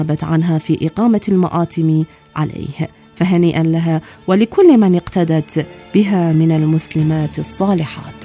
نابت عنها في إقامة المآتم عليه، فهنيئا لها ولكل من اقتدت بها من المسلمات الصالحات.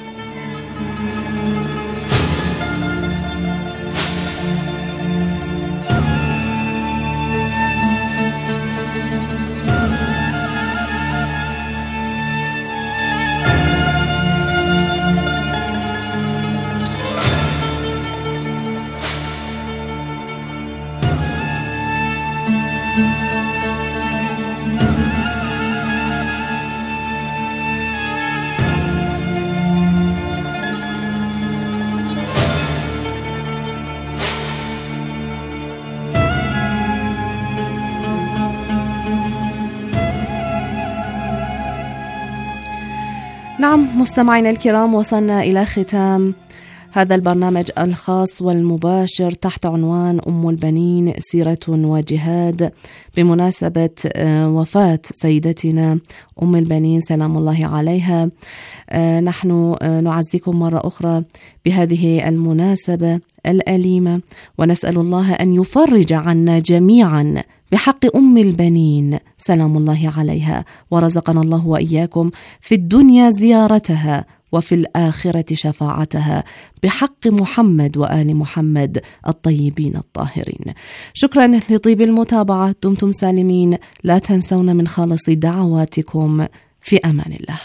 نعم مستمعينا الكرام، وصلنا إلى ختام هذا البرنامج الخاص والمباشر تحت عنوان أم البنين سيرة وجهاد، بمناسبة وفاة سيدتنا أم البنين سلام الله عليها. نحن نعزيكم مرة أخرى بهذه المناسبة الأليمة، ونسأل الله أن يفرج عنا جميعا بحق أم البنين سلام الله عليها، ورزقنا الله وإياكم في الدنيا زيارتها وفي الآخرة شفاعتها بحق محمد وآل محمد الطيبين الطاهرين. شكرا لطيب المتابعة، دمتم سالمين، لا تنسون من خالص دعواتكم، في أمان الله.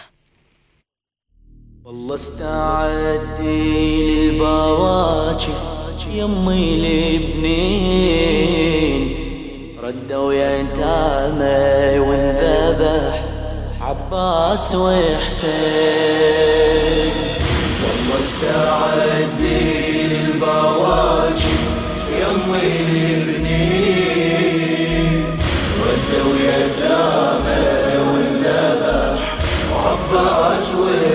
والله استعدي للبواجي يمي البنين، ردوا يتامى وانذبح عباس وحسين. والله استعدي للبواجي يمي البنين، ردوا يتامى وانذبح عباس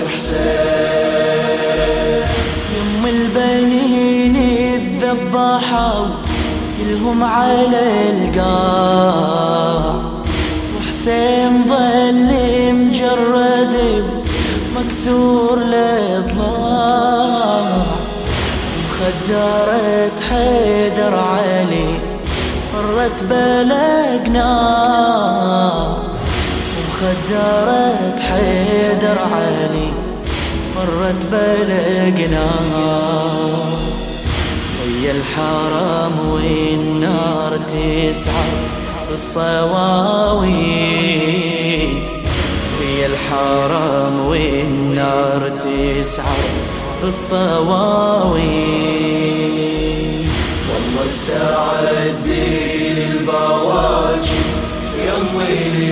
وحسين. يم البنين الذبحوا كلهم على القاع، وحسين ظل مجرد مكسور الاضلاع، مخدرة حيدر علي فرت بلقنا، مخدرة حيدر علي فرت بلقنا. ويا الحرام والنار تسعى بالصواوين، ويا الحرام والنار تسعى بالصواوين. والله استعدي للبواجي يمي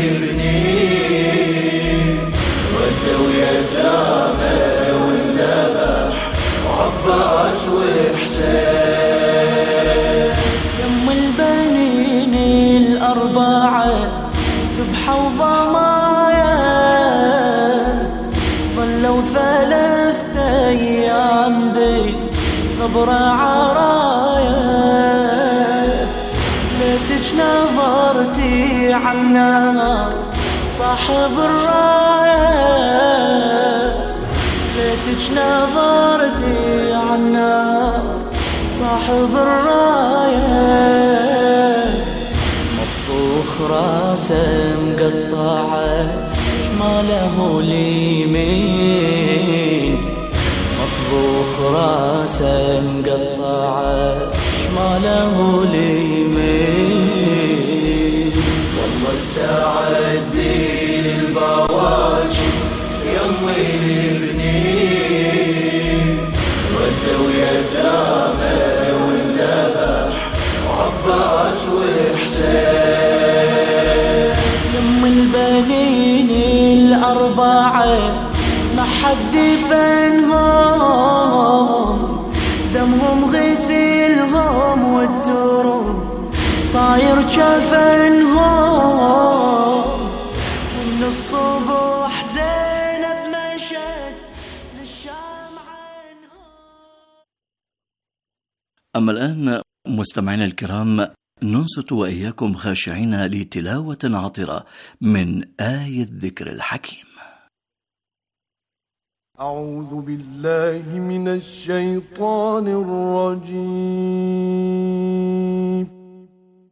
البنين، ردوا يتامى وانذبح عباس وحسين. يم البنين الأربعة ذبحوا ضمايا، ظلوا 3 أيام بالقبر عرايا. ليتك نظرتي عنا صاحب الراية، ليتك نظرتي عنا صاحب الراية. مفطوخ راسه مقطعه شماله اليمين، مفطوخ راسه مقطعه شماله اليمين. والله استعدي للبواجي يمي البنين، ردوا يتامى وانذبح عباس وحسين. يم البنين الأربعة ما حد فنهم، دمهم غسلهم والتراب صاير جفنهم. ومن الصبح زينب مشت للشام عنهم. أما الآن مستمعينا الكرام، ننصت وإياكم خاشعين لتلاوة عطرة من آية الذكر الحكيم. أعوذ بالله من الشيطان الرجيم.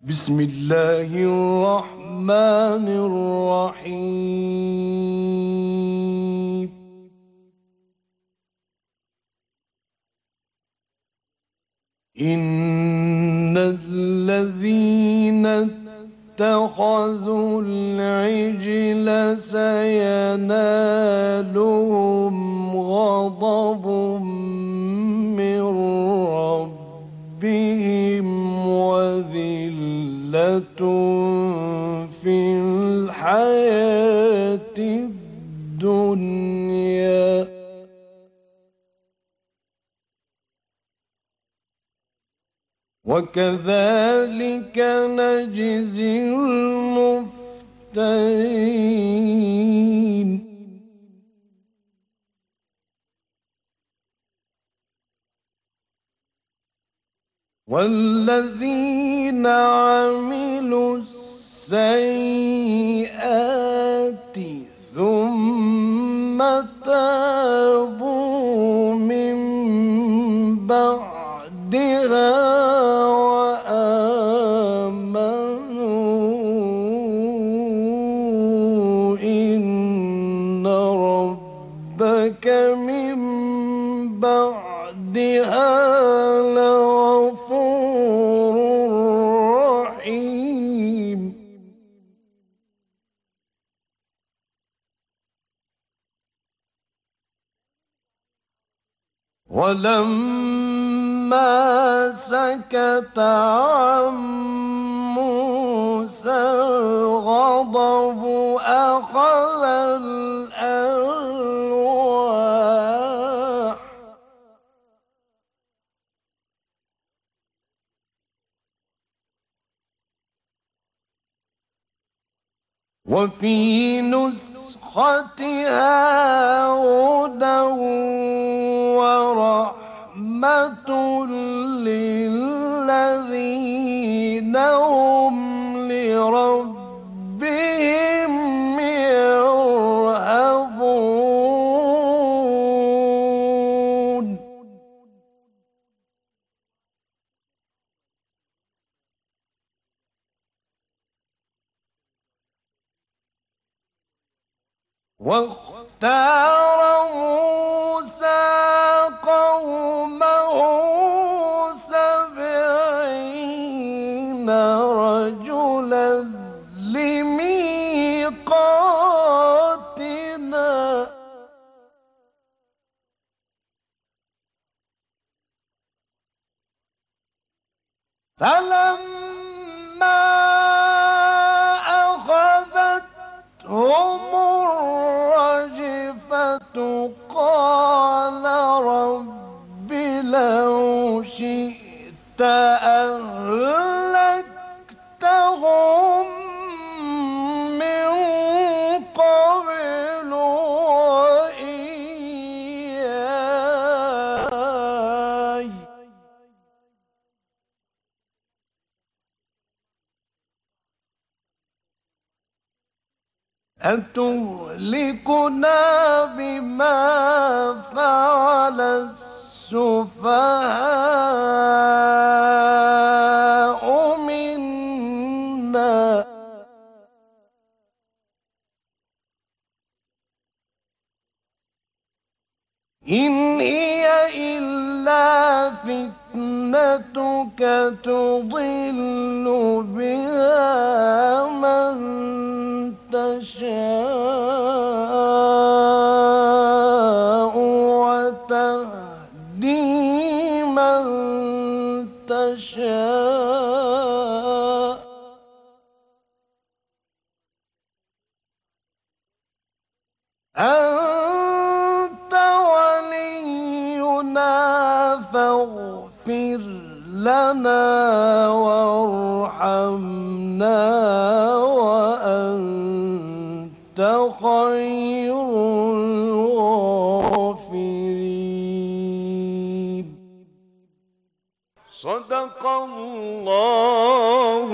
بسم الله الرحمن الرحيم إن الذين اتخذوا العجل سينالهم غضب من ربهم وذلة في الحياة الدنيا وكذلك نجزي المفترين والذين عملوا السيئات ثم تابوا من بعدها وآمنوا إن ربك من بعدها ولما سكت عن موسى الغضب أخذ الألواح وفي نسختها هدى ورحمة للذين هم لربهم يرهبون واختار موسى قومه 70 رجلا لميقاتنا فلما أخذتهم الرجفة قال رب لو شئت أهلكتهم من قبل وإياي أتهلكنا بما فعل السفهاء منا إن هي إلا فتنتك تضل بها من تشاء وتهدي من تشاء أنت ولينا فاغفر لنا وارحمنا وأنت خير الغافرين. صدق الله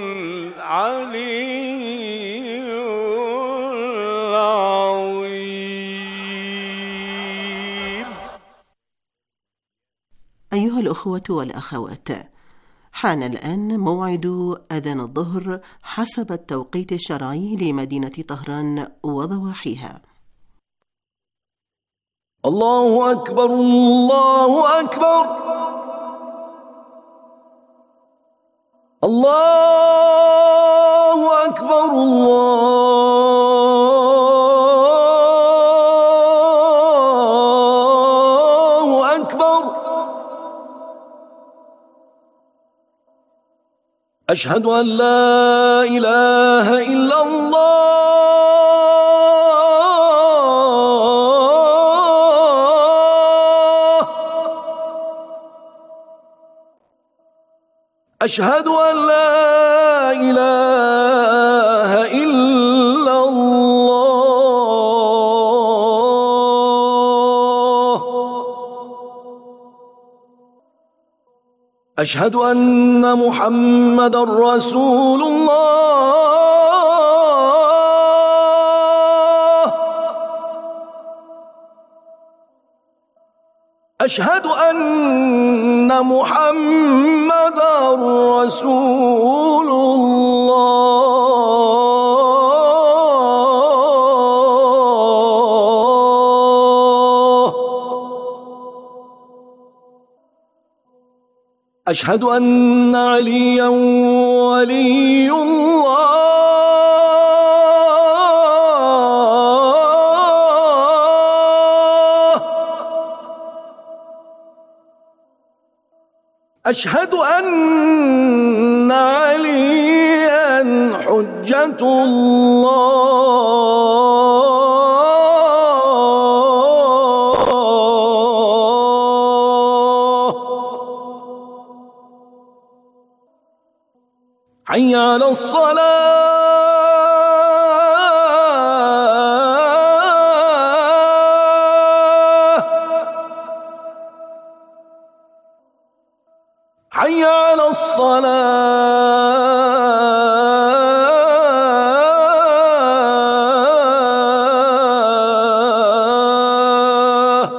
العلي العظيم. أيها الأخوة والأخوات، حان الآن موعد أذان الظهر حسب التوقيت الشرعي لمدينة طهران وضواحيها. الله أكبر الله أكبر الله أكبر الله أكبر أشهد أن لا إله إلا الله أشهد أن لا إله إلا الله أشهد أن محمدًا رسول الله أشهد أن محمدًا رسول الله أشهد أن عليا ولي الله أشهد أن عليا حجة الله حي على الصلاة حي على الصلاة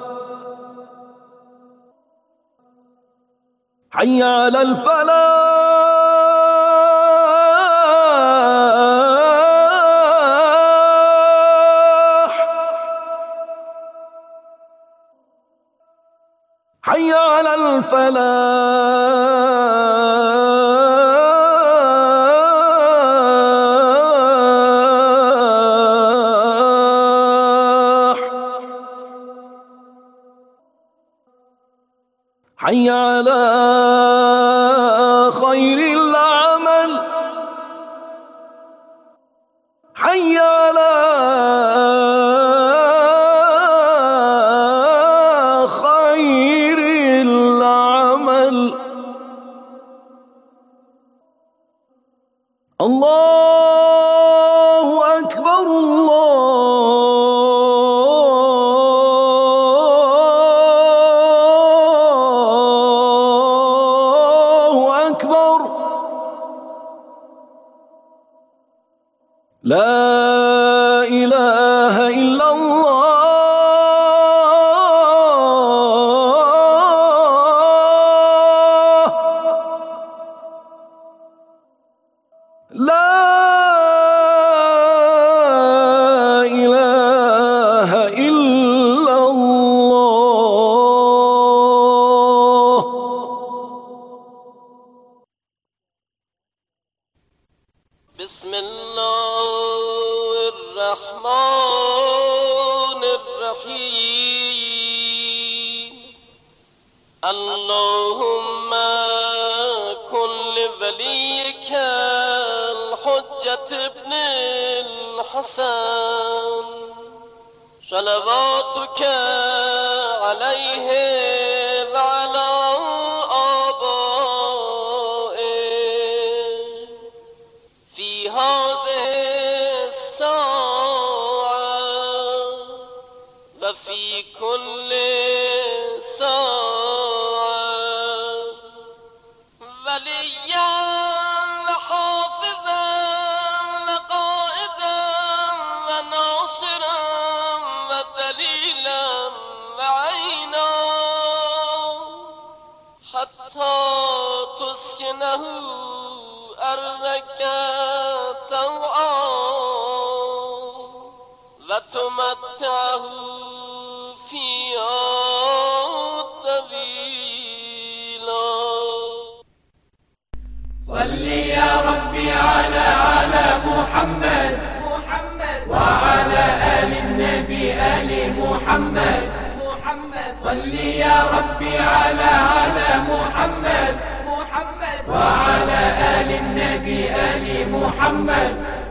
حي على الفلاح حي على الفلاح حي على خير العمل حي على خير العمل الله أكبر الله أكبر لا إله إلا الله لا إله إلا الله بسم الله الرحمن الرحيم اللهم كن لوليك الحجة ابن الحسن صلواتك عليه وعلى آبائه في هذه الساعة وفي كل ساعة وليا وحافظا وقائدا وناصرا ودليلا وعينا حتى تسكنه أرضك طوعا وتمتعه فيها طويلا. صل يا ربي على محمد وعلى آل النبي آل محمد. صل يا ربي على محمد وعلى آل النبي آل محمد.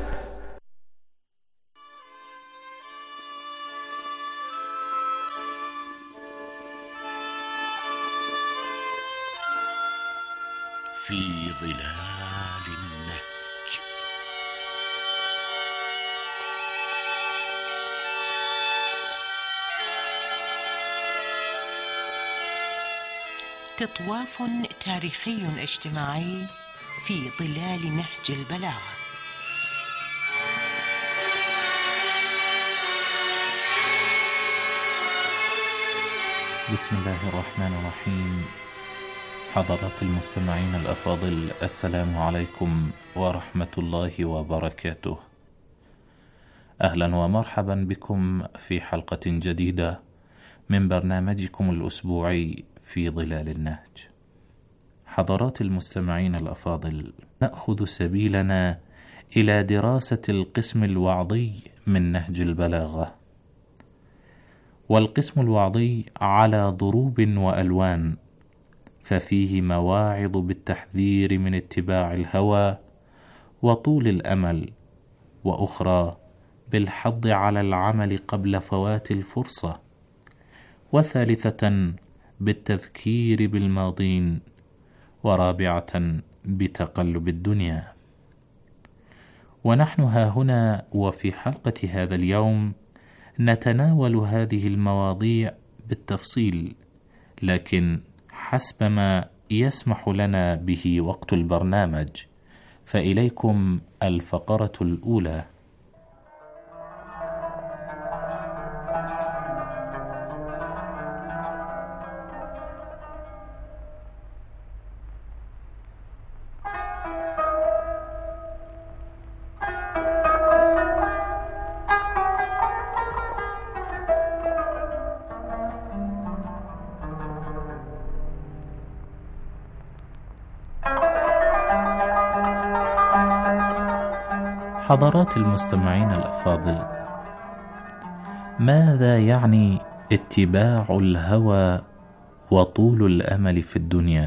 في ظلال النهج. تطواف تاريخي اجتماعي في ظلال نهج البلاغة. بسم الله الرحمن الرحيم. حضرات المستمعين الأفاضل، السلام عليكم ورحمة الله وبركاته. أهلا ومرحبا بكم في حلقة جديدة من برنامجكم الأسبوعي في ظلال النهج. حضرات المستمعين الأفاضل، نأخذ سبيلنا إلى دراسة القسم الوعظي من نهج البلاغة. والقسم الوعظي على ضروب وألوان، ففيه مواعظ بالتحذير من اتباع الهوى وطول الأمل، وأخرى بالحض على العمل قبل فوات الفرصة، وثالثة بالتذكير بالماضين، ورابعة بتقلب الدنيا. ونحن هاهنا وفي حلقة هذا اليوم نتناول هذه المواضيع بالتفصيل، لكن حسب ما يسمح لنا به وقت البرنامج. فإليكم الفقرة الأولى. حضرات المستمعين الأفاضل، ماذا يعني اتباع الهوى وطول الأمل في الدنيا؟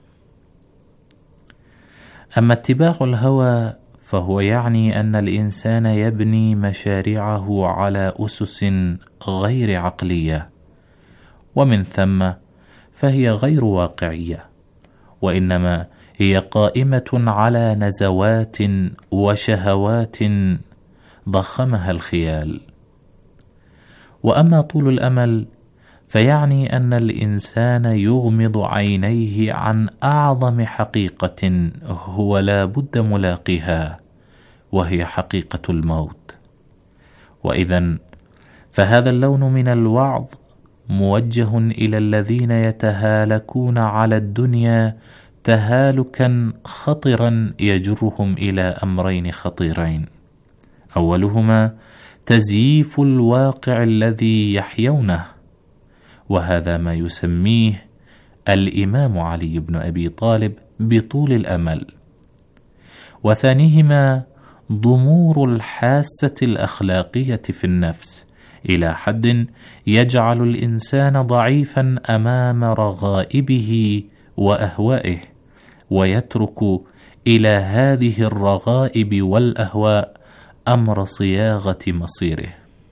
أما اتباع الهوى فهو يعني أن الإنسان يبني مشاريعه على أسس غير عقلية، ومن ثم فهي غير واقعية، وإنما هي قائمة على نزوات وشهوات ضخمها الخيال. وأما طول الأمل فيعني أن الإنسان يغمض عينيه عن أعظم حقيقة هو لا بد ملاقيها، وهي حقيقة الموت. وإذن فهذا اللون من الوعظ موجه إلى الذين يتهالكون على الدنيا تهالكا خطرا يجرهم إلى أمرين خطيرين: أولهما تزييف الواقع الذي يحيونه، وهذا ما يسميه الإمام علي بن أبي طالب بطول الأمل، وثانيهما ضمور الحاسة الأخلاقية في النفس إلى حد يجعل الإنسان ضعيفا أمام رغائبه وأهوائه، ويترك إلى هذه الرغائب والأهواء أمر صياغة مصيره.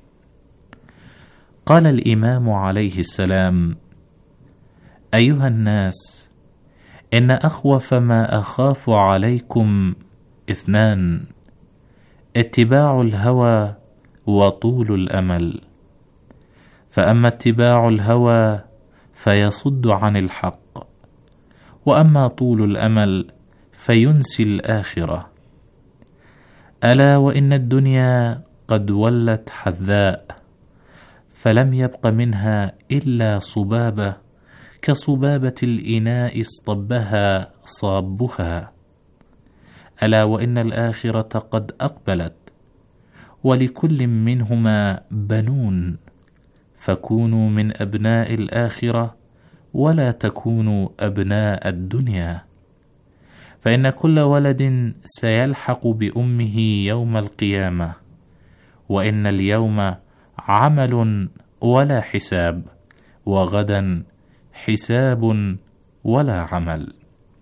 قال الإمام عليه السلام: أيها الناس، إن أخوف ما أخاف عليكم اثنان: اتباع الهوى وطول الأمل. فأما اتباع الهوى فيصد عن الحق، وأما طول الأمل فينسي الآخرة. ألا وإن الدنيا قد ولت حذاء، فلم يبق منها إلا صبابة كصبابة الإناء اصطبها صابها. ألا وإن الآخرة قد أقبلت، ولكل منهما بنون، فكونوا من أبناء الآخرة ولا تكونوا أبناء الدنيا، فإن كل ولد سيلحق بأمه يوم القيامة، وإن اليوم عمل ولا حساب، وغدا حساب ولا عمل.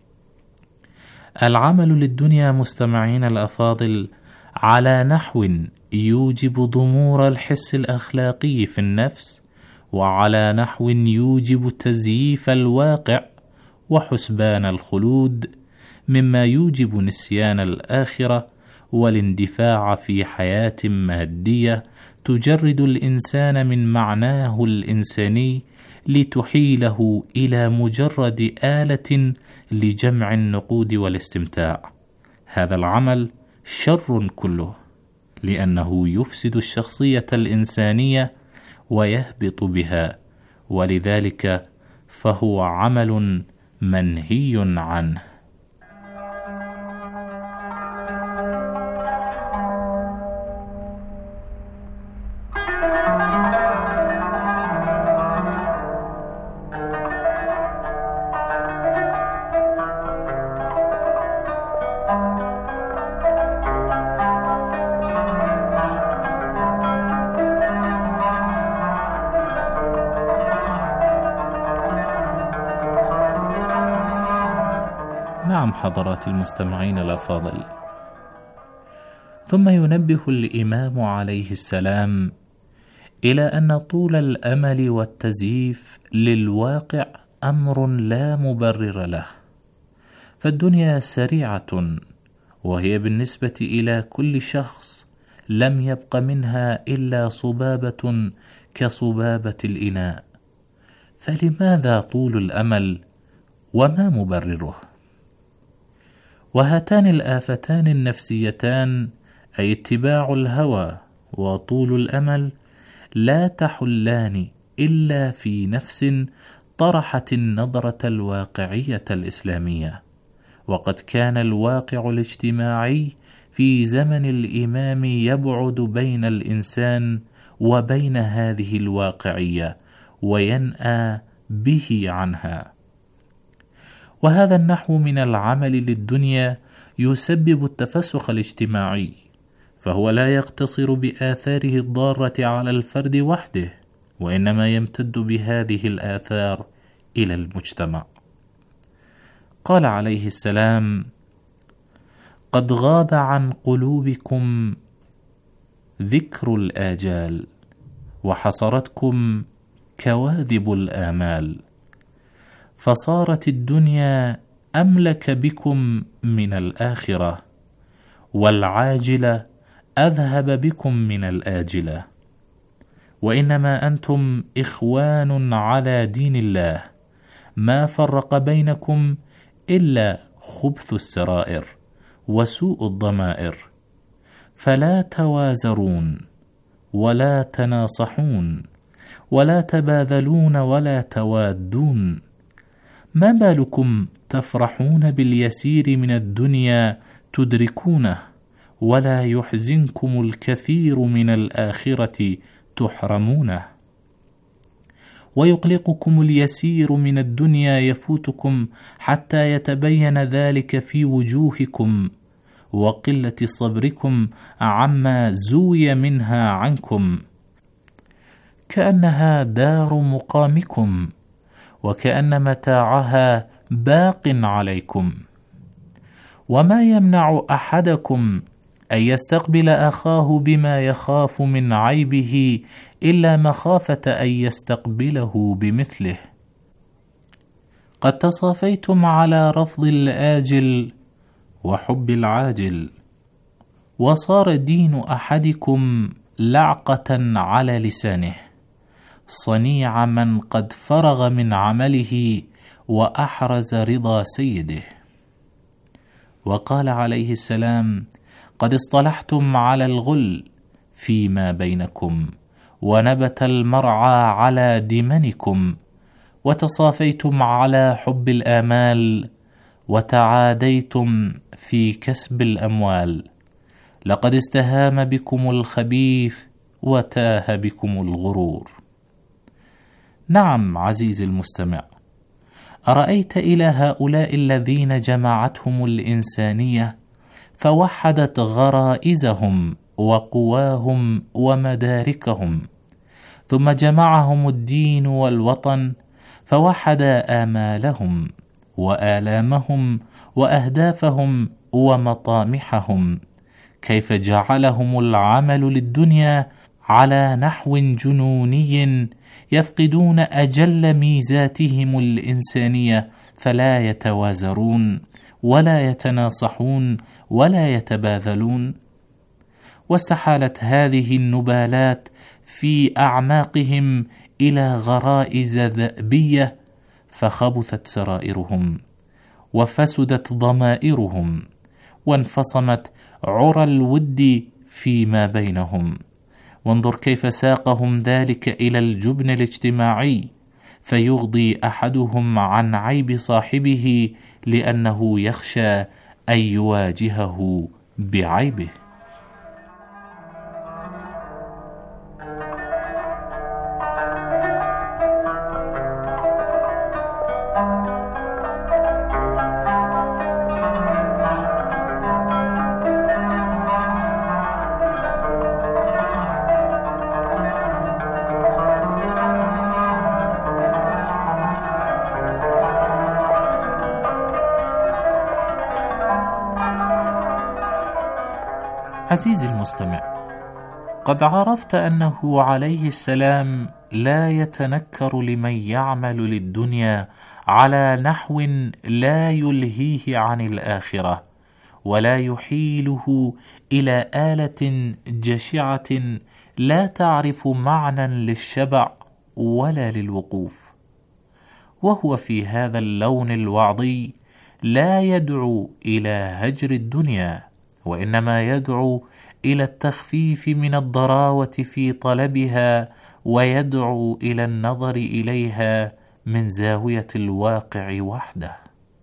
العمل للدنيا مستمعين الأفاضل على نحو يوجب ضمور الحس الأخلاقي في النفس، وعلى نحو يوجب تزييف الواقع وحسبان الخلود، مما يوجب نسيان الآخرة والاندفاع في حياة مادية تجرد الإنسان من معناه الإنساني لتحيله إلى مجرد آلة لجمع النقود والاستمتاع. هذا العمل شر كله، لأنه يفسد الشخصية الإنسانية ويهبط بها، ولذلك فهو عمل منهي عنه. نعم حضرات المستمعين الأفاضل، ثم ينبه الإمام عليه السلام إلى أن طول الأمل والتزييف للواقع أمر لا مبرر له، فالدنيا سريعة، وهي بالنسبة إلى كل شخص لم يبق منها إلا صبابة كصبابة الإناء، فلماذا طول الأمل وما مبرره؟ وهاتان الآفتان النفسيتان، أي اتباع الهوى وطول الأمل، لا تحلان إلا في نفس طرحت النظرة الواقعية الإسلامية. وقد كان الواقع الاجتماعي في زمن الإمام يبعد بين الإنسان وبين هذه الواقعية وينأى به عنها، وهذا النحو من العمل للدنيا يسبب التفسخ الاجتماعي، فهو لا يقتصر بآثاره الضارة على الفرد وحده، وإنما يمتد بهذه الآثار إلى المجتمع. قال عليه السلام: قد غاب عن قلوبكم ذكر الآجال، وحصرتكم كواذب الآمال، فصارت الدنيا أملك بكم من الآخرة، والعاجلة أذهب بكم من الآجلة، وإنما أنتم إخوان على دين الله، ما فرق بينكم إلا خبث السرائر وسوء الضمائر، فلا توازرون ولا تناصحون ولا تباذلون ولا توادون. ما بالكم تفرحون باليسير من الدنيا تدركونه، ولا يحزنكم الكثير من الآخرة تحرمونه، ويقلقكم اليسير من الدنيا يفوتكم حتى يتبين ذلك في وجوهكم وقلة صبركم عما زوي منها عنكم، كأنها دار مقامكم، وكأن متاعها باق عليكم. وما يمنع أحدكم أن يستقبل أخاه بما يخاف من عيبه إلا مخافة أن يستقبله بمثله. قد تصافيتم على رفض الآجل وحب العاجل، وصار دين أحدكم لعقة على لسانه، صنيع من قد فرغ من عمله وأحرز رضا سيده. وقال عليه السلام: قد اصطلحتم على الغل فيما بينكم، ونبت المرعى على دمنكم، وتصافيتم على حب الآمال، وتعاديتم في كسب الأموال. لقد استهام بكم الخبيث وتاه بكم الغرور. نعم عزيزي المستمع، أرأيت إلى هؤلاء الذين جمعتهم الإنسانية فوحدت غرائزهم وقواهم ومداركهم، ثم جمعهم الدين والوطن فوحد آمالهم وآلامهم وأهدافهم ومطامحهم، كيف جعلهم العمل للدنيا على نحو جنوني يفقدون أجل ميزاتهم الإنسانية، فلا يتوازرون ولا يتناصحون ولا يتباذلون. واستحالت هذه النبالات في أعماقهم إلى غرائز ذئبية، فخبثت سرائرهم وفسدت ضمائرهم، وانفصمت عرى الود فيما بينهم. وانظر كيف ساقهم ذلك إلى الجبن الاجتماعي، فيغضي أحدهم عن عيب صاحبه لأنه يخشى أن يواجهه بعيبه. عزيزي المستمع، قد عرفت أنه عليه السلام لا يتنكر لمن يعمل للدنيا على نحو لا يلهيه عن الآخرة، ولا يحيله إلى آلة جشعة لا تعرف معنى للشبع ولا للوقوف. وهو في هذا اللون الوعظي لا يدعو إلى هجر الدنيا، وإنما يدعو إلى التخفيف من الضراوة في طلبها، ويدعو إلى النظر إليها من زاوية الواقع وحده.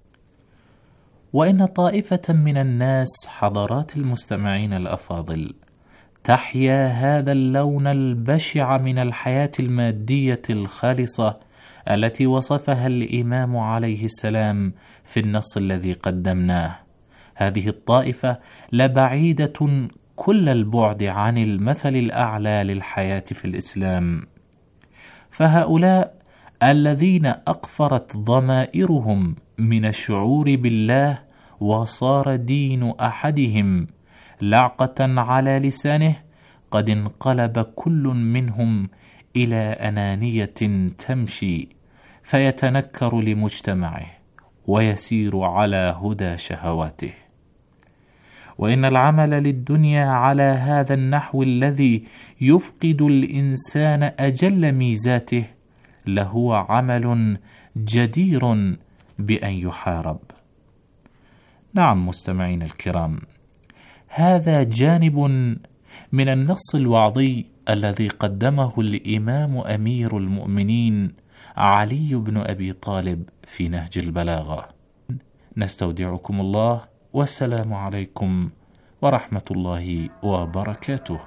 وإن طائفة من الناس حضرات المستمعين الأفاضل تحيا هذا اللون البشع من الحياة المادية الخالصة التي وصفها الإمام عليه السلام في النص الذي قدمناه. هذه الطائفة لبعيدة كل البعد عن المثل الأعلى للحياة في الإسلام، فهؤلاء الذين أقفرت ضمائرهم من الشعور بالله، وصار دين أحدهم لعقة على لسانه، قد انقلب كل منهم إلى أنانية تمشي، فيتنكر لمجتمعه ويسير على هدى شهواته. وإن العمل للدنيا على هذا النحو الذي يفقد الإنسان أجل ميزاته لهو عمل جدير بأن يحارب. نعم مستمعين الكرام، هذا جانب من النص الوعظي الذي قدمه الإمام أمير المؤمنين علي بن أبي طالب في نهج البلاغة. نستودعكم الله، والسلام عليكم ورحمة الله وبركاته.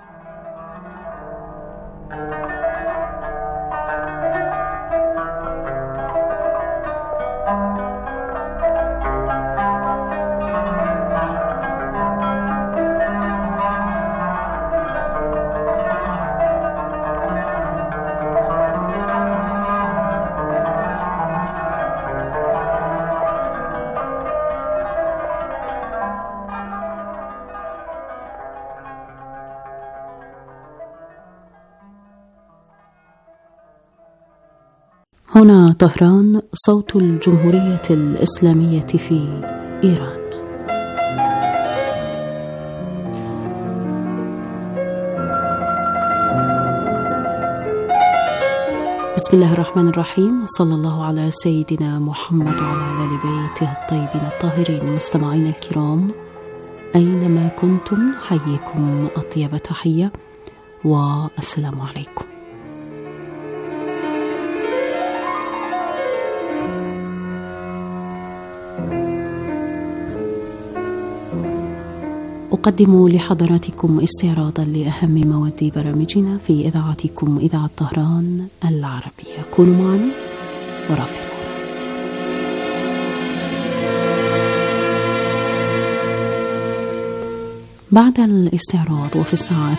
هنا طهران، صوت الجمهورية الإسلامية في إيران. بسم الله الرحمن الرحيم، صلى الله على سيدنا محمد وعلى آل بيته الطيبين الطاهرين. مستمعين الكرام أينما كنتم، حييكم أطيب تحية والسلام عليكم. نقدم لحضراتكم استعراضا لأهم مواد برامجنا في إذاعتكم إذاعة طهران العربية. كونوا معنا ورافقوا. بعد الاستعراض وفي الساعة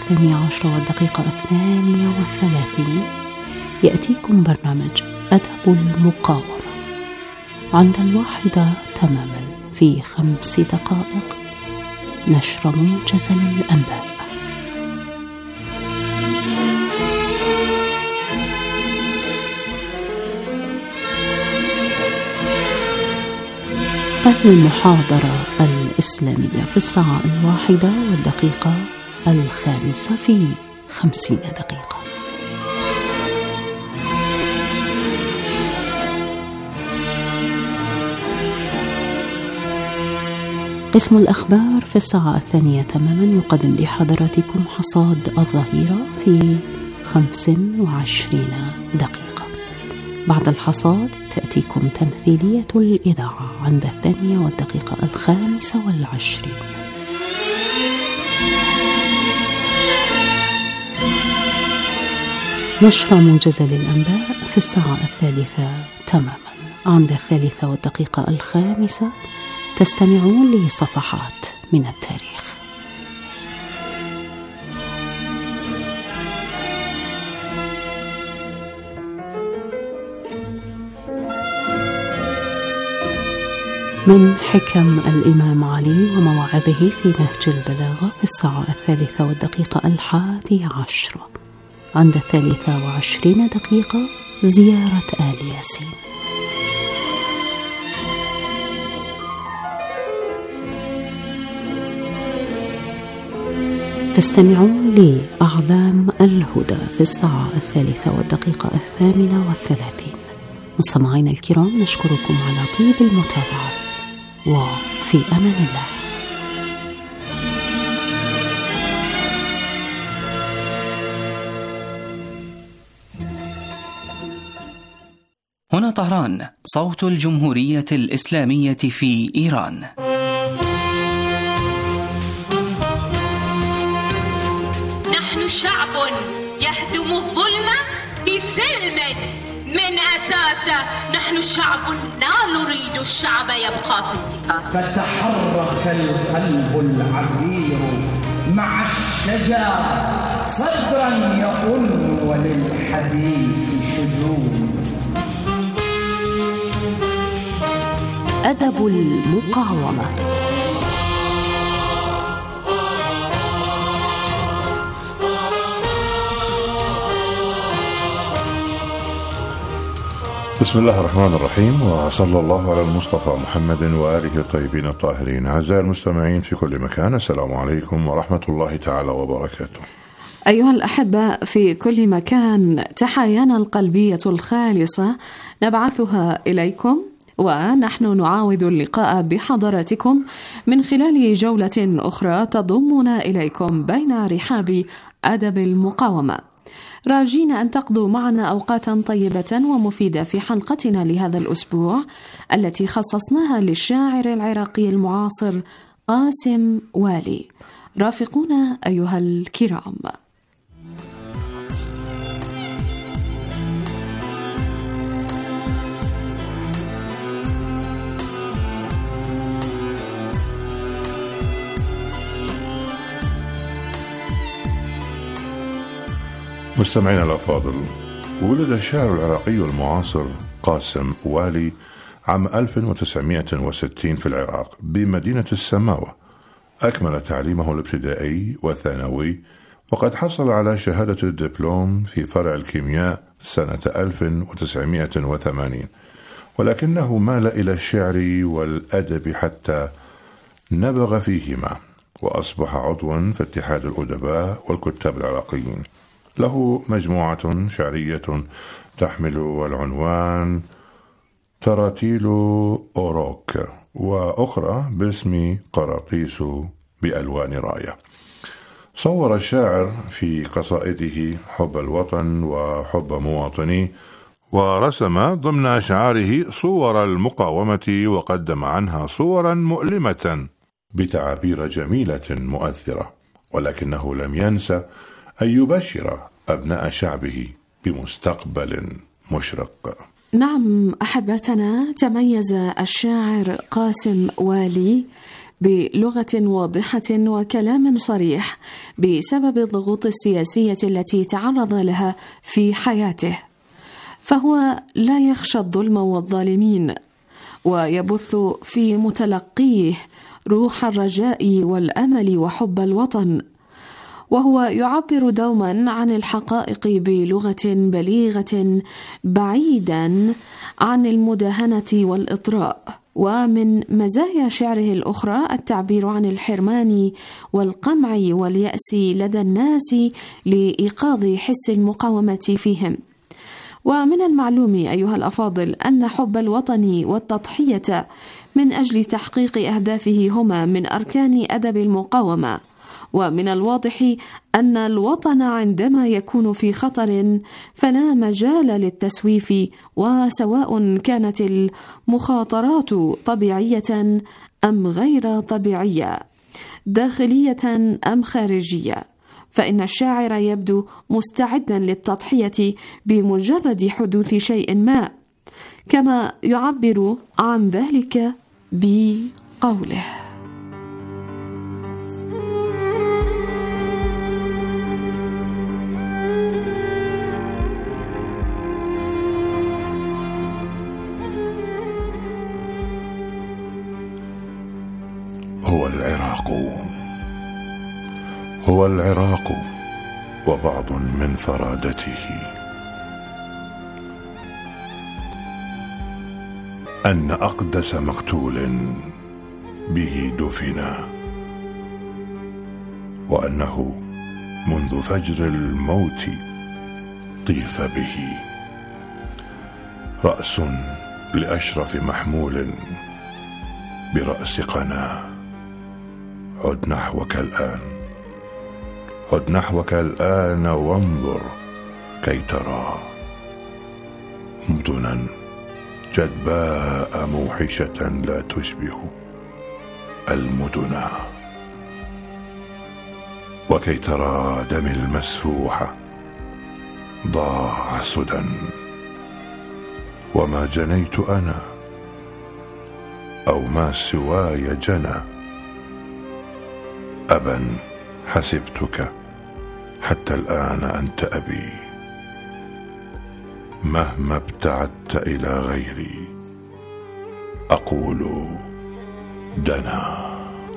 12:32 يأتيكم برنامج أدب المقاومة عند 1 تماما. في 5 دقائق نشر موجز الأنباء. المحاضرة الإسلامية في الساعة 1:05 في 50 دقيقة. قسم الأخبار في الساعة 2 تماما يقدم لحضراتكم حصاد الظهيرة في 25 دقيقة. بعد الحصاد تأتيكم تمثيلية الإذاعة عند 2:25. نشر موجز للأنباء في الساعة 3 تماما. عند 3:05 تستمعون لصفحات من التاريخ. من حكم الإمام علي ومواعظه في نهج البلاغة في الساعة 3:11. عند 23 زيارة آل ياسين. تستمعون لأعلام الهدى في الساعة 3:38. مستمعينا الكرام، نشكركم على طيب المتابعة وفي أمان الله. هنا طهران، صوت الجمهورية الإسلامية في إيران. نحن شعب يهدم الظلم بسلم من أساسه. نحن شعب لا نريد الشعب يبقى في انتكاسه. فتحرك القلب العذير مع الشجر صدرا يؤن وللحديث شجون. أدب المقاومة. بسم الله الرحمن الرحيم، وصلى الله على المصطفى محمد وآله الطيبين الطاهرين. أعزائي المستمعين في كل مكان، السلام عليكم ورحمة الله تعالى وبركاته. أيها الأحبة في كل مكان، تحايانا القلبية الخالصة نبعثها إليكم، ونحن نعاود اللقاء بحضراتكم من خلال جولة أخرى تضمنا إليكم بين رحاب أدب المقاومة، راجين أن تقضوا معنا أوقاتا طيبة ومفيدة في حلقتنا لهذا الأسبوع التي خصصناها للشاعر العراقي المعاصر قاسم والي. رافقونا أيها الكرام. مستمعينا الأفاضل، ولد الشاعر العراقي المعاصر قاسم والي عام 1960 في العراق بمدينة السماوة. أكمل تعليمه الابتدائي والثانوي، وقد حصل على شهادة الدبلوم في فرع الكيمياء سنة 1980، ولكنه مال إلى الشعر والأدب حتى نبغ فيهما، وأصبح عضوا في اتحاد الأدباء والكتاب العراقيين. له مجموعة شعرية تحمل العنوان تراتيل أوروك، وأخرى باسم قراطيس بألوان راية. صور الشاعر في قصائده حب الوطن وحب مواطنيه، ورسم ضمن أشعاره صور المقاومة، وقدم عنها صورا مؤلمة بتعابير جميلة مؤثرة، ولكنه لم ينسى أن يبشر أبناء شعبه بمستقبل مشرق. نعم أحبتنا، تميز الشاعر قاسم والي بلغة واضحة وكلام صريح بسبب الضغوط السياسية التي تعرض لها في حياته، فهو لا يخشى الظلم والظالمين، ويبث في متلقيه روح الرجاء والأمل وحب الوطن، وهو يعبر دوما عن الحقائق بلغة بليغة بعيدا عن المداهنة والإطراء. ومن مزايا شعره الأخرى التعبير عن الحرمان والقمع واليأس لدى الناس لإيقاظ حس المقاومة فيهم. ومن المعلوم أيها الأفاضل أن حب الوطن والتضحية من أجل تحقيق أهدافه هما من أركان أدب المقاومة، ومن الواضح أن الوطن عندما يكون في خطر فلا مجال للتسويف، وسواء كانت المخاطرات طبيعية أم غير طبيعية، داخلية أم خارجية، فإن الشاعر يبدو مستعدا للتضحية بمجرد حدوث شيء ما، كما يعبر عن ذلك بقوله: هو العراق وبعض من فرادته، أن أقدس مقتول به دفنا، وأنه منذ فجر الموت طيف به، رأس لأشرف محمول برأس قناة. عد نحوك الآن وانظر كي ترى مدنا جدباء موحشة لا تشبه المدنا، وكي ترى دمي المسفوح ضاع سدى، وما جنيت أنا أو ما سواي جنى، أبا حسبتك حتى الآن أنت أبي، مهما ابتعدت إلى غيري أقول دنا.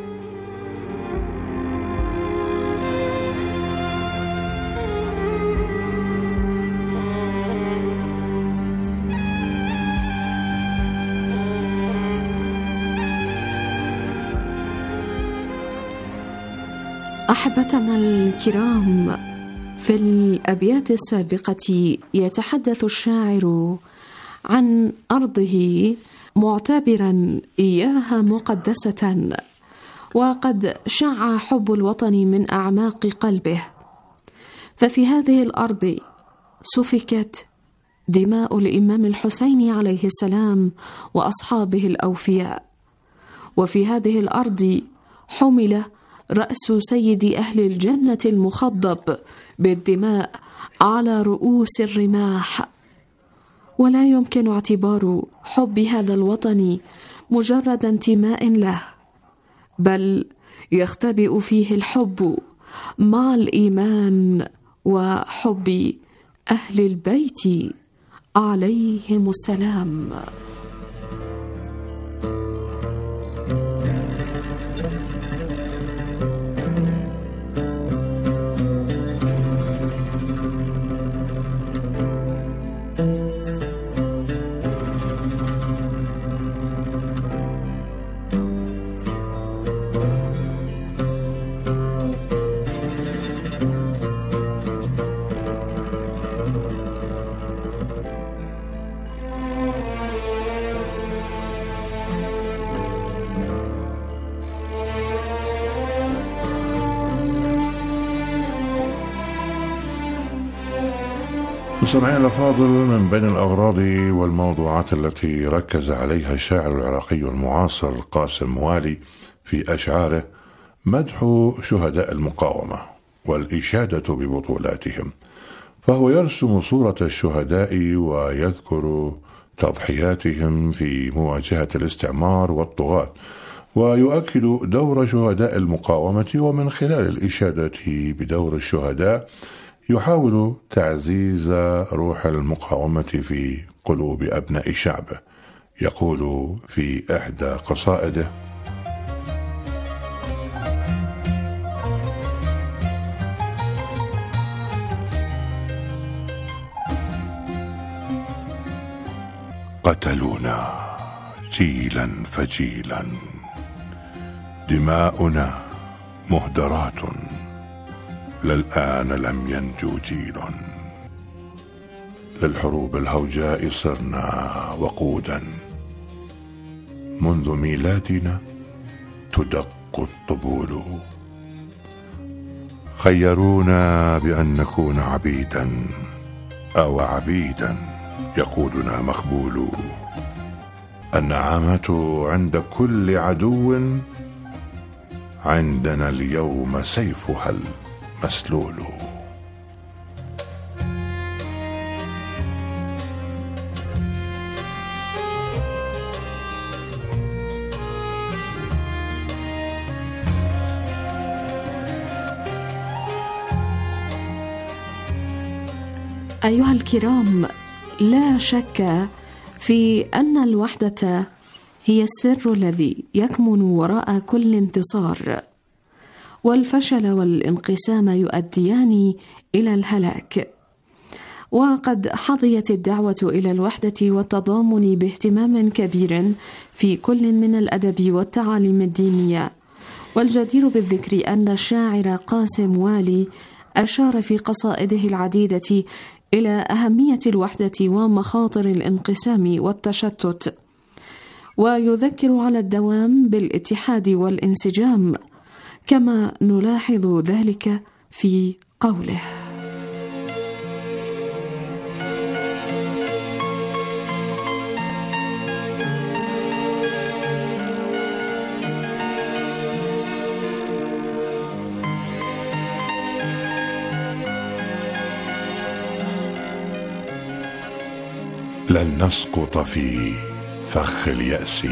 أحبتنا الكرام، في الأبيات السابقة يتحدث الشاعر عن أرضه معتبرا إياها مقدسة، وقد شع حب الوطن من أعماق قلبه، ففي هذه الأرض سفكت دماء الإمام الحسين عليه السلام وأصحابه الأوفياء، وفي هذه الأرض حمل رأس سيد أهل الجنة المخضب بالدماء على رؤوس الرماح، ولا يمكن اعتبار حب هذا الوطن مجرد انتماء له، بل يختبئ فيه الحب مع الإيمان وحب أهل البيت عليهم السلام. مستمعينا الأفاضل، من بين الأغراض والموضوعات التي ركز عليها الشاعر العراقي المعاصر قاسم والي في أشعاره مدح شهداء المقاومة والإشادة ببطولاتهم، فهو يرسم صورة الشهداء ويذكر تضحياتهم في مواجهة الاستعمار والطغاة، ويؤكد دور شهداء المقاومة، ومن خلال الإشادة بدور الشهداء يحاول تعزيز روح المقاومة في قلوب أبناء شعبه. يقول في إحدى قصائده: قتلونا جيلا فجيلا، دماؤنا مهدرات، للآن لم ينجو جيل، للحروب الهوجاء صرنا وقودا، منذ ميلادنا تدق الطبول، خيرونا بأن نكون عبيدا أو عبيدا، يقودنا مخبول، النعامة عند كل عدو، عندنا اليوم سيفها المسلول. أيها الكرام، لا شك في أن الوحدة هي السر الذي يكمن وراء كل انتصار، والفشل والانقسام يؤديان إلى الهلاك. وقد حظيت الدعوة إلى الوحدة والتضامن باهتمام كبير في كل من الأدب والتعاليم الدينية، والجدير بالذكر أن الشاعر قاسم والي أشار في قصائده العديدة إلى أهمية الوحدة ومخاطر الانقسام والتشتت، ويذكر على الدوام بالاتحاد والانسجام، كما نلاحظ ذلك في قوله: لن نسقط في فخ اليأس،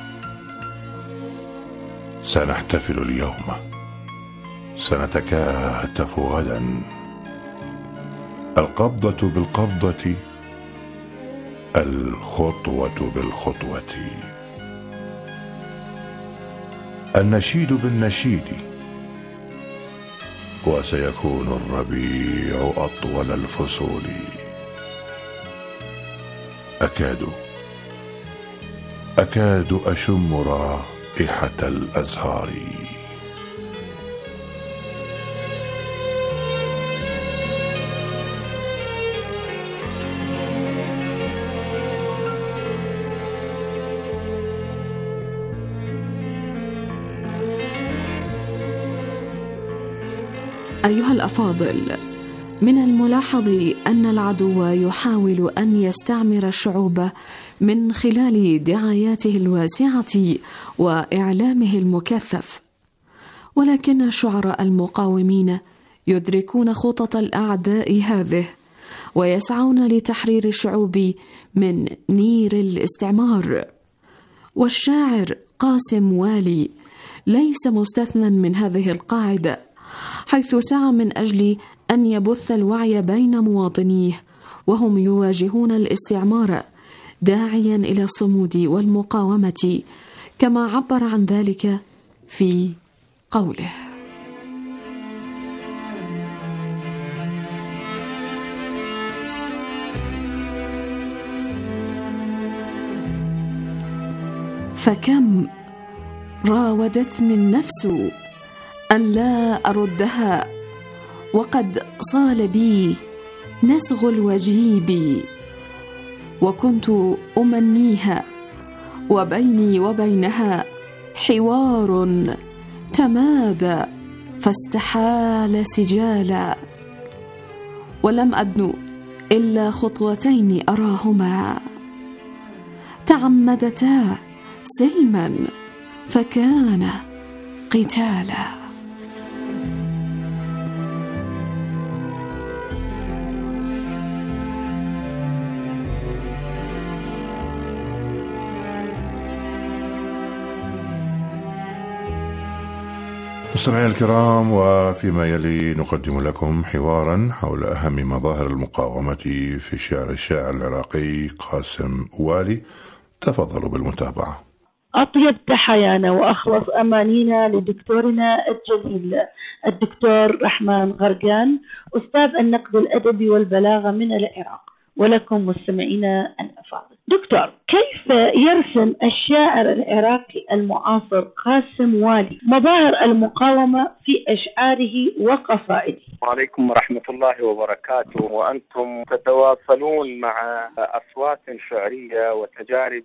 سنحتفل اليوم، سنتكاتف غدا، القبضة بالقبضة، الخطوة بالخطوة، النشيد بالنشيد، وسيكون الربيع أطول الفصول، أكاد أشم رائحة الأزهار. أيها الأفاضل، من الملاحظ أن العدو يحاول أن يستعمر الشعوب من خلال دعاياته الواسعة وإعلامه المكثف، ولكن شعراء المقاومين يدركون خطط الأعداء هذه، ويسعون لتحرير الشعوب من نير الاستعمار. والشاعر قاسم والي ليس مستثنى من هذه القاعدة، حيث سعى من أجل أن يبث الوعي بين مواطنيه وهم يواجهون الاستعمار، داعيا إلى الصمود والمقاومة، كما عبر عن ذلك في قوله: فكم راودتني النفس أن لا أردها، وقد صال بي نسغ الوجيب، وكنت أمنيها، وبيني وبينها حوار تمادى فاستحال سجالا، ولم أدن إلا خطوتين أراهما، تعمدتا سلما فكان قتالا. مستمعينا الكرام، وفيما يلي نقدم لكم حوارا حول أهم مظاهر المقاومة في الشاعر العراقي قاسم والي. تفضلوا بالمتابعة. أطيب تحيانا وأخلص أمانينا لدكتورنا الجليل الدكتور رحمن غرقان، أستاذ النقد الأدبي والبلاغة من العراق، ولكم مستمعينا الأفاضل. دكتور، كيف يرسم الشاعر العراقي المعاصر قاسم والي مظاهر المقاومة في أشعاره وقصائده؟ وعليكم ورحمة الله وبركاته، وأنتم تتواصلون مع أصوات شعرية وتجارب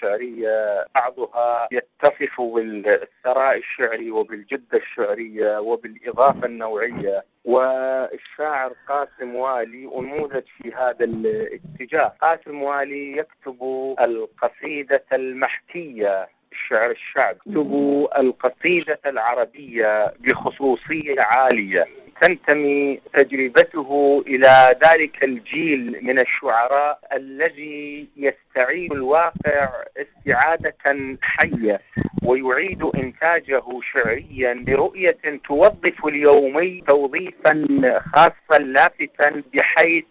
شعرية بعضها يتصف بالثراء الشعري وبالجدة الشعرية وبالإضافة النوعية، والشاعر قاسم والي نموذج في هذا الاتجاه. قاسم والي يكتب القصيدة المحكية، الشعر الشعبي، يكتب القصيدة العربية بخصوصية عالية، تنتمي تجربته إلى ذلك الجيل من الشعراء الذي يستعيد الواقع استعادة حية ويعيد إنتاجه شعريا برؤية توظف اليومي توظيفا خاصا لافتا، بحيث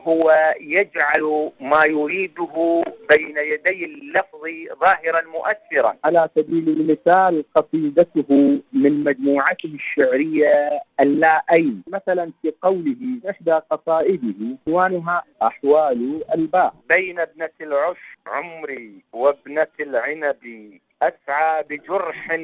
هو يجعل ما يريده بين يدي اللفظ ظاهرا مؤثرا. على سبيل المثال قصيدته من مجموعته الشعرية اللائي، مثلا في قوله إحدى قصائده عنوانها أحوال الباء: بين ابنة العش عمري وابنة العنب، أسعى بجرح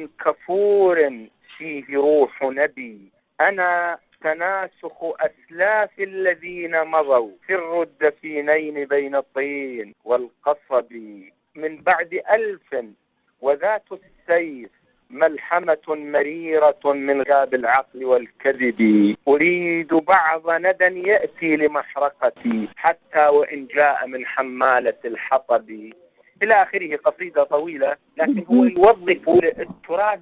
كفور فيه روح نبي، أنا تناسخ أسلاف الذين مضوا في الردفينين بين الطين والقصب، من بعد 1000 وذات السيف ملحمة مريرة من غاب العقل والكذب، أريد بعض ندى يأتي لمحرقتي حتى وإن جاء من حمالة الحطب، إلى آخره. قصيدة طويلة، لكن هو يوظف التراث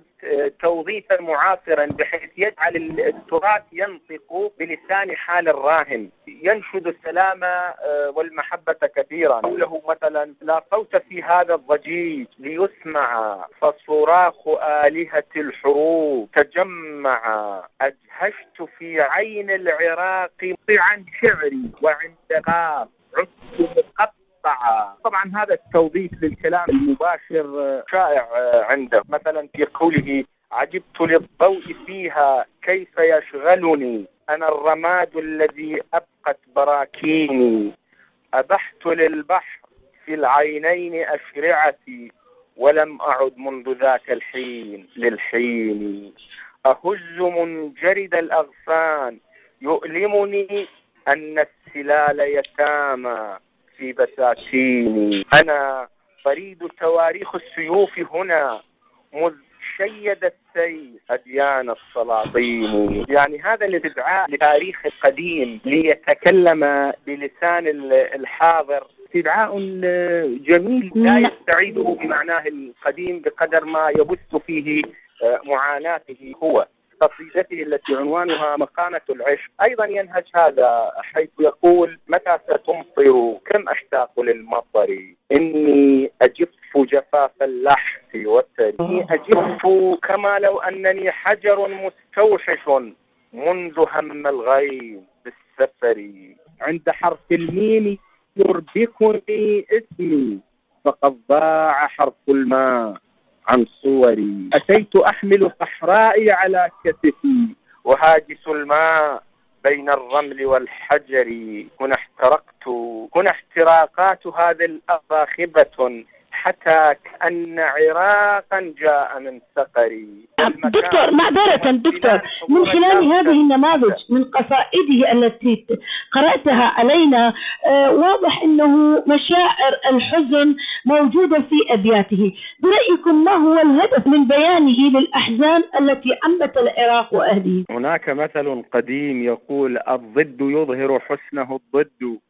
توظيفا معاصرا بحيث يجعل التراث ينطق بلسان حال الراهن، ينشد السلام والمحبة كثيرا. قوله مثلا: لا صوت في هذا الضجيج ليسمع، فصراخ آلهة الحروب تجمع، أجهشت في عين العراق عن شعري وعند قاف عدت مقطع. طبعا هذا التوظيف للكلام المباشر شائع عنده، مثلا في قوله: عجبت للضوء فيها كيف يشغلني، أنا الرماد الذي أبقت براكيني، أبحت للبحر في العينين أشرعتي، ولم أعد منذ ذاك الحين للحين، أهز منجرد الأغصان يؤلمني أن السلال يتامى في بساتيني، أنا فريد تواريخ السيوف هنا مذ شيد السيف أديان السلاطين. يعني هذا الادعاء لتاريخ القديم ليتكلم بلسان الحاضر استدعاء جميل لا يستعيده بمعناه القديم بقدر ما يبث فيه معاناته هو. قصيدته التي عنوانها مقامة العشق أيضا ينهج هذا، حيث يقول: متى ستمطر كم أشتاق للمطر، إني أجف جفاف اللحف والثري، أجف كما لو أنني حجر مستوحش منذ هم الغيم بالسفر، عند حرف الميم يربكني اسمي فقد ضاع حرف الماء عن صوري، أتيت أحمل صحرائي على كتفي وهاجس الماء بين الرمل والحجر، هنا احتراقات هذه الأرض خبة حتى كأن عراقا جاء من سقري. دكتور معذرة دكتور، من خلال هذه النماذج من قصائده التي قرأتها علينا واضح أنه مشاعر الحزن موجودة في أبياته، برأيكم ما هو الهدف من بيانه للأحزان التي عمت العراق وأهله؟ هناك مثل قديم يقول: الضد يظهر حسنه الضد،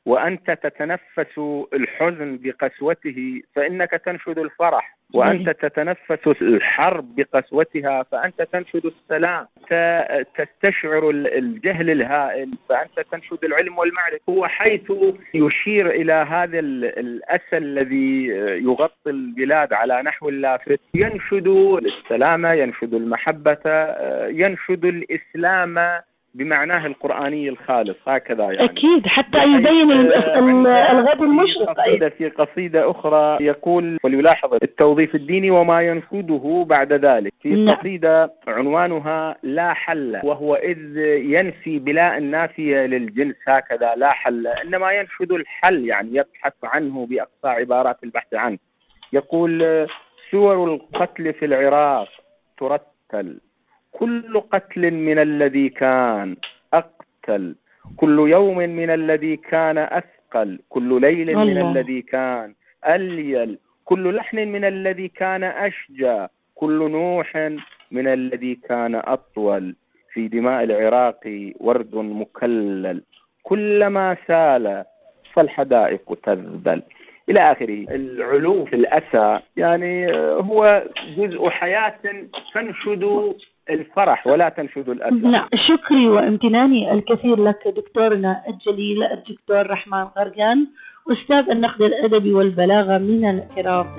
وأنت تتنفس الحزن بقسوته فإنك تنشد الفرح، وأنت تتنفس الحرب بقسوتها فأنت تنشد السلام، تستشعر الجهل الهائل فأنت تنشد العلم والمعرفة. هو حيث يشير إلى هذا الأسى الذي يغطي البلاد على نحو لافت، ينشد السلام، ينشد المحبة، ينشد الإسلام بمعناه القرآني الخالص، هكذا يعني. أكيد، حتى يبين الغد المشرق. في قصيدة أخرى يقول، وليلاحظ التوظيف الديني وما ينشده بعد ذلك، في قصيدة عنوانها لا حل، وهو إذ ينفي بلا النافية للجنس، هكذا لا حل، إنما ينشد الحل، يعني يبحث عنه بأقصى عبارات البحث عنه. يقول: صور القتل في العراق ترتل، كل قتل من الذي كان أقتل، كل يوم من الذي كان أثقل، كل ليل من الذي كان أليل، كل لحن من الذي كان أشجى، كل نوح من الذي كان أطول، في دماء العراق ورد مكلل، كلما سال فالحدائق تذبل، إلى آخره. العلو في الأسى يعني هو جزء حياة تنشد الفرح ولا تنشد الأسى. نعم، شكري وامتناني الكثير لك دكتورنا الجليل الدكتور رحمن غرقان، أستاذ النقد الأدبي والبلاغة من العراق.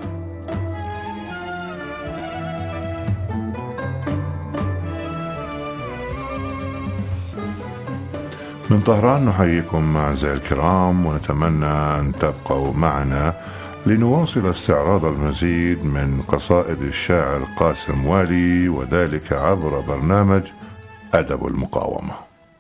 من طهران نحييكم أعزائي الكرام، ونتمنى أن تبقوا معنا لنواصل استعراض المزيد من قصائد الشاعر قاسم والي، وذلك عبر برنامج أدب المقاومة.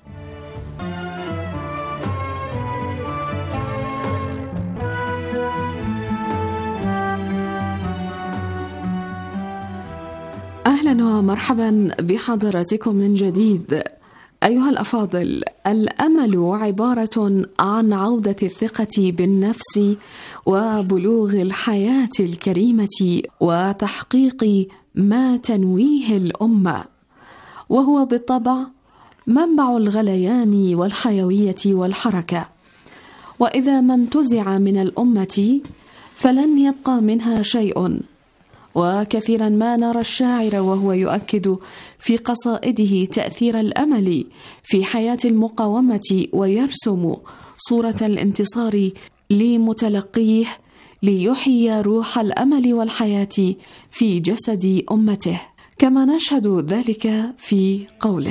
أهلا ومرحبا بحضراتكم من جديد. أيها الأفاضل، الأمل عبارة عن عودة الثقة بالنفس وبلوغ الحياة الكريمة وتحقيق ما تنويه الأمة، وهو بالطبع منبع الغليان والحيوية والحركة. وإذا ما انتزع من الأمة فلن يبقى منها شيء. وكثيرا ما نرى الشاعر وهو يؤكد في قصائده تأثير الأمل في حياة المقاومة، ويرسم صورة الانتصار لمتلقيه ليحيي روح الأمل والحياة في جسد أمته، كما نشهد ذلك في قوله: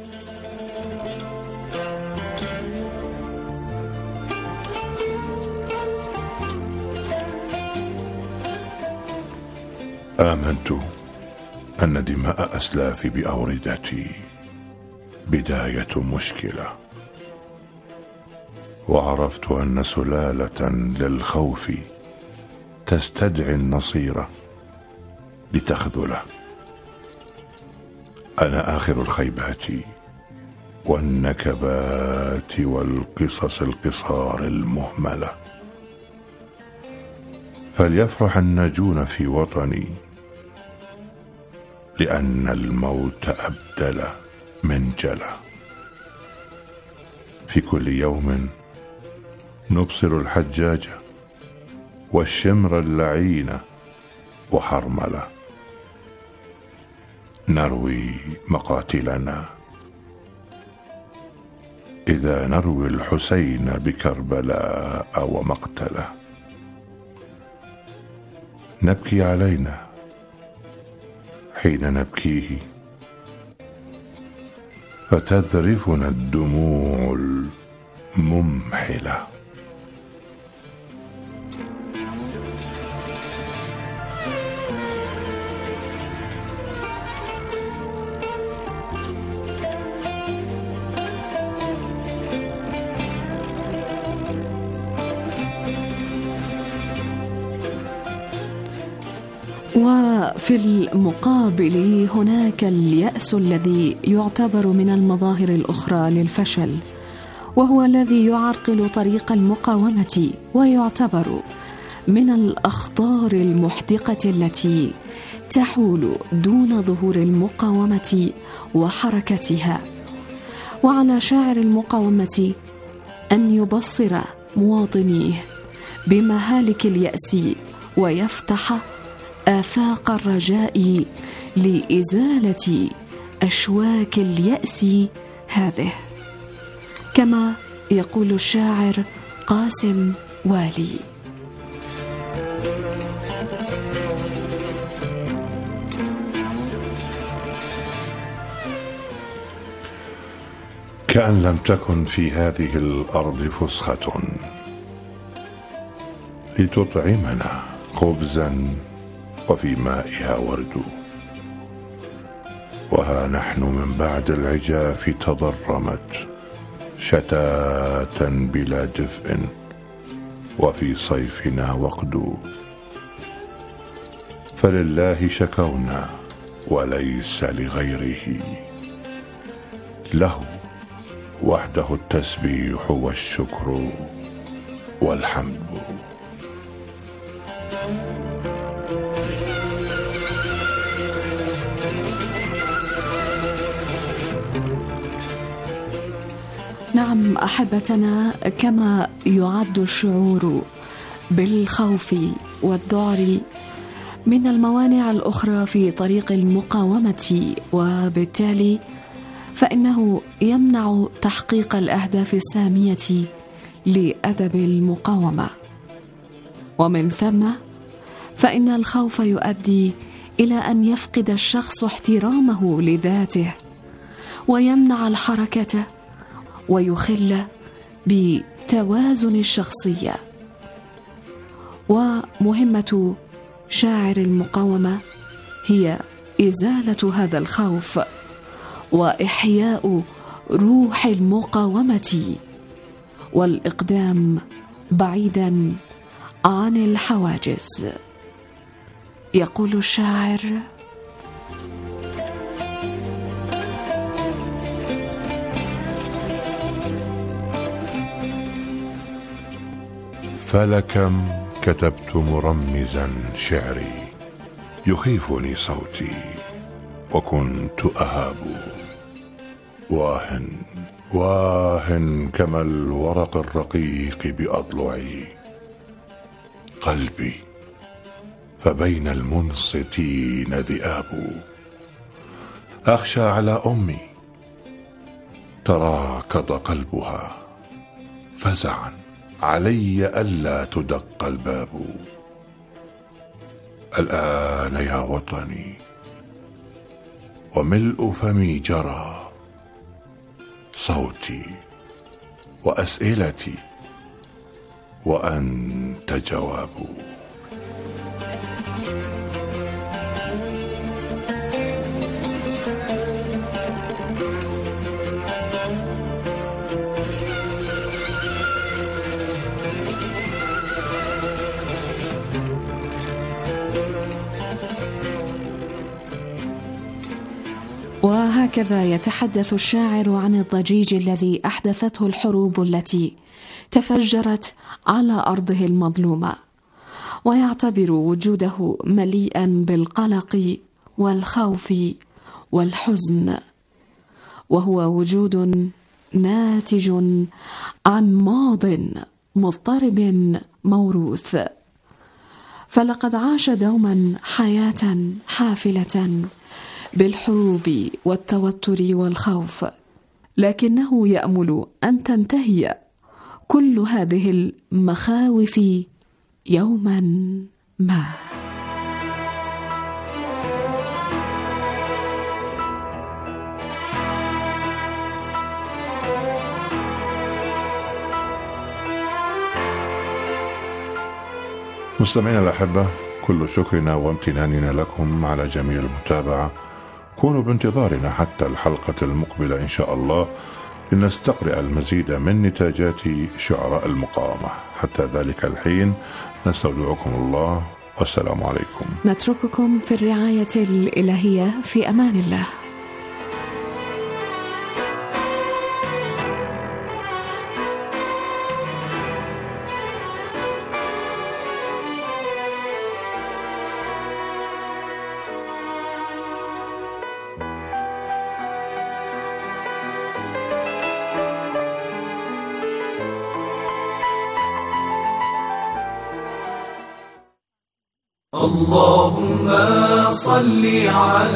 آمنت أن دماء أسلافي بأوردتي بداية مشكلة، وعرفت أن سلالة للخوف تستدعي النصير لتخذله. أنا آخر الخيبات والنكبات والقصص القصار المهملة، فليفرح الناجون في وطني، لأن الموت أبدل من جلى. في كل يوم نبصر الحجاج والشمر اللعين وحرملة، نروي مقاتلنا إذا نروي الحسين بكربلاء ومقتله. نبكي علينا حين نبكيه، فتذرفنا الدموع الممحلة. وفي المقابل هناك اليأس الذي يعتبر من المظاهر الأخرى للفشل، وهو الذي يعرقل طريق المقاومة، ويعتبر من الأخطار المحدقة التي تحول دون ظهور المقاومة وحركتها. وعلى شاعر المقاومة أن يبصر مواطنيه بمهالك اليأس ويفتح آفاق الرجاء لإزالة أشواك اليأس هذه، كما يقول الشاعر قاسم والي: كأن لم تكن في هذه الأرض فسخة لتطعمنا خبزا وفي مائها ورد، وها نحن من بعد العجاف تضرمت شتاتا بلا دفء، وفي صيفنا وقد. فلله شكونا وليس لغيره، له وحده التسبيح والشكر والحمد. نعم أحبتنا، كما يعد الشعور بالخوف والذعر من الموانع الأخرى في طريق المقاومة، وبالتالي فإنه يمنع تحقيق الأهداف السامية لأدب المقاومة، ومن ثم فإن الخوف يؤدي إلى أن يفقد الشخص احترامه لذاته ويمنع الحركة ويخل بتوازن الشخصية. ومهمة شاعر المقاومة هي إزالة هذا الخوف وإحياء روح المقاومة والإقدام بعيدا عن الحواجز. يقول الشاعر: فلكم كتبت مرمزا شعري يخيفني صوتي وكنت أهاب، واه كما الورق الرقيق بأضلعي قلبي، فبين المنصتين ذئاب. أخشى على أمي تراكض قلبها فزعا علي ألا تدق الباب. الآن يا وطني وملء فمي جرى صوتي وأسئلتي وأنت جواب. وهكذا يتحدث الشاعر عن الضجيج الذي أحدثته الحروب التي تفجرت على أرضه المظلومة، ويعتبر وجوده مليئا بالقلق والخوف والحزن، وهو وجود ناتج عن ماض مضطرب موروث. فلقد عاش دوما حياة حافلة بالحروب والتوتر والخوف، لكنه يأمل أن تنتهي كل هذه المخاوف يوما ما. مستمعينا الأحبة، كل شكرنا وامتناننا لكم على جميع المتابعة. كونوا بانتظارنا حتى الحلقة المقبلة إن شاء الله لنستقرأ المزيد من نتاجات شعراء المقاومة. حتى ذلك الحين نستودعكم الله، والسلام عليكم. نترككم في الرعاية الإلهية، في أمان الله. اللهم صل على